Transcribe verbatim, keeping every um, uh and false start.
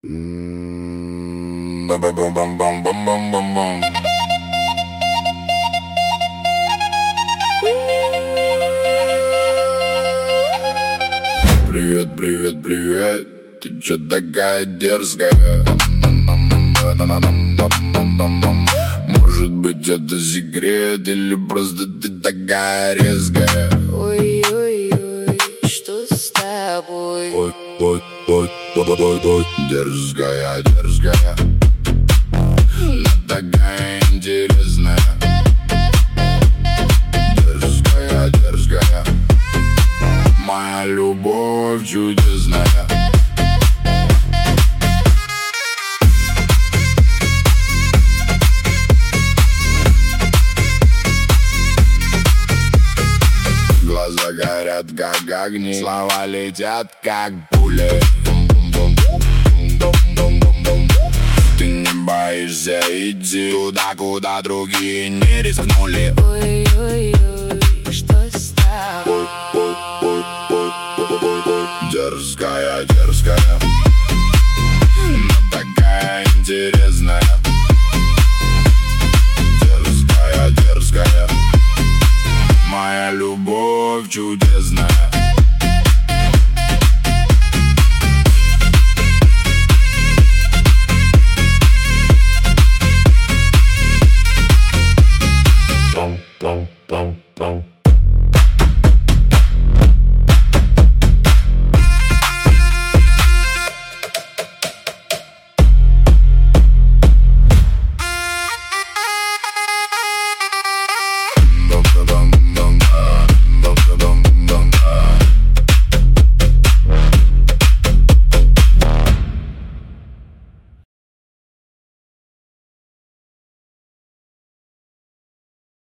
Бам-бам-бам-бам-бам-бам-бам. Привет, привет, привет. Ты чё такая дерзкая? Может быть, это секрет, или просто ты такая резкая? Ой-ой-ой, что с тобой? Ой, ой, ой, ой, ой, ой, дерзкая, дерзкая, но такая интересная. Дерзкая, дерзкая, моя любовь чудесная. Глаза горят, как огни, слова летят, как пули. Ты не боишься идти туда, куда другие не рискнули. Ой-ой-ой, что с тобой? Ой, ой, ой, ой, ой, ой, дерзкая, дерзкая, но такая интересная. Дерзкая, дерзкая, моя любовь чудесная.